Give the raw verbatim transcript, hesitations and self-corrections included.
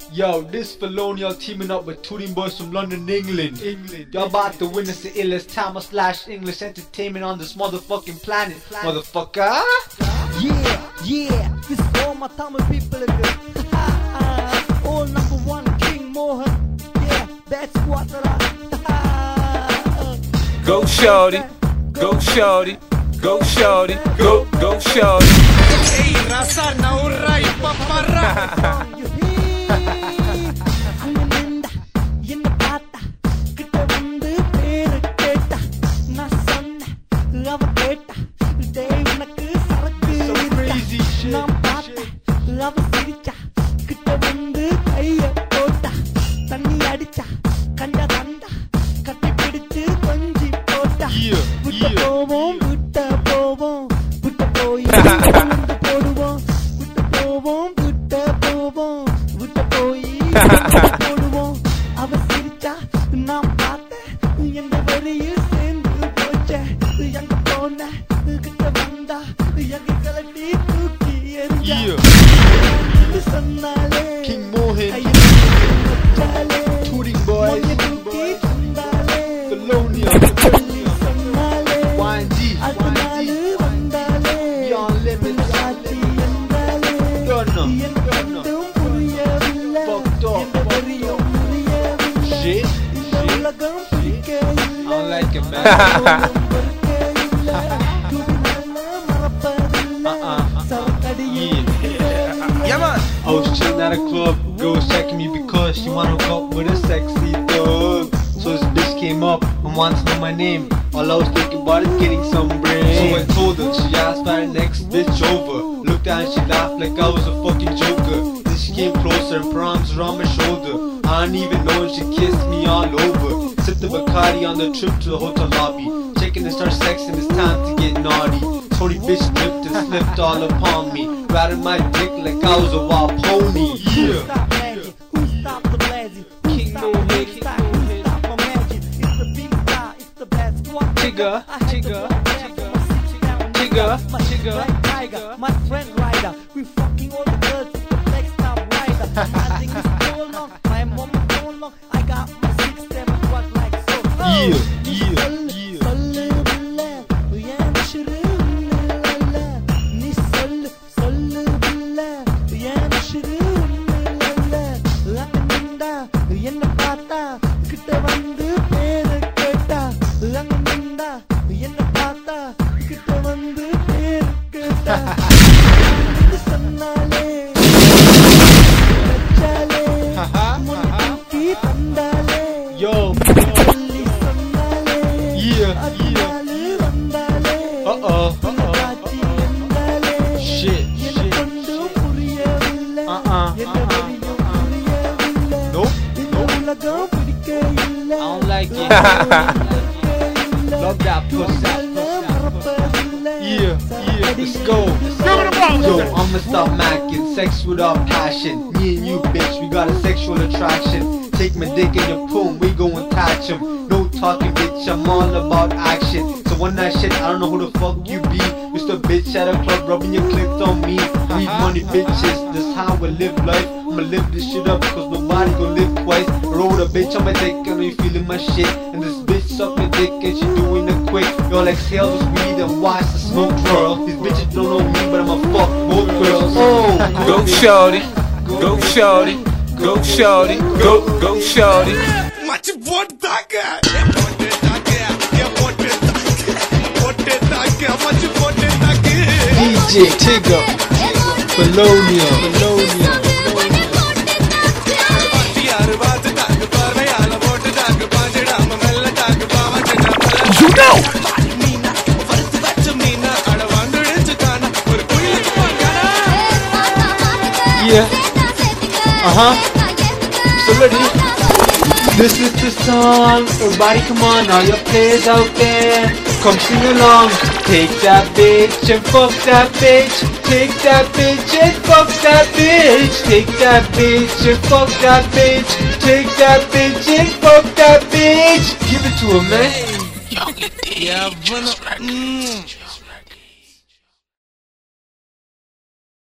Yo, this Felonial teaming up with Tooting Boys from London, England. England. Y'all about to witness the illest time of slash English entertainment on this motherfucking planet, motherfucker. Yeah, yeah, this is all my Tamil people. All number one, King Mohan. Yeah, that's what I. Go shorty, go shorty, go shorty, go, go shorty. Hey, Rasa Naura, Ipapara. King Mohan, Tooting Boys, Felonial, Y and D, Beyond Limits, Gunna, fucked up, shit, shit, I don't like it, man. I was chillin' at a club, girl was checking me because she wanna hook up with a sexy thug. So this bitch came up and wanted to know my name. All I was thinking about is getting some brain. So I told her, she asked for the next bitch over. Looked at her and she laughed like I was a fucking joker. Then she came closer and put her arms around my shoulder. I didn't even know and she kissed me all over. Sipped the Bacardi on the trip to the hotel lobby. Checking to start sexing, it's time to get naughty. Tony bitch tripped and slipped all upon me. Riding my dick like I was a wild pony. Yeah. Who stopped the blazing? King Mohan, King Mohan. Stop my magic. It's the big star. It's the best squad. Tigger, Tigger, Tigger, Tigger, Tigger, Tiger, my friend Ryder. We fucking all the girls. The flex top rider. I think it's so long. My mom is so long. I got my six seven quad like so. Yeah, yeah, yeah. Yo, yeah, yeah. Uh-oh, uh-oh, shit, shit, uh-uh, uh-uh, nope, nope, I don't like it. Love that pussy. Yeah, yeah, let's go. Yo, I'ma stop macking, sex without passion. Me and you, bitch, we got a sexual attraction. Take my dick in your poom, we go and touch him. No talking, bitch, I'm all about action. So one night shit, I don't know who the fuck you be. Just a bitch at a club rubbing your clips on me. Need money, bitches, this how we live life. I'ma live this shit up, cause nobody gon' live twice. I rolled a bitch on my dick, I know you feeling my shit. And this bitch suck my dick and she doing it quick. Y'all exhale this weed and watch the smoke twirl. These bitches don't know me, but I'ma fuck both girls. Oh, Go shorty, go shorty, go shorty, go, go shorty. Much what that guy? D J Tigger, Felonial, Felonial. You know! Yeah. Uh-huh. So ready? This is the song. Everybody come on, all your players out there. Come sing along. Take that bitch and fuck that bitch. Take that bitch and fuck that bitch. Take that bitch and fuck that bitch. Take that bitch and fuck that bitch. Give it to her, man. Young and D. Yeah,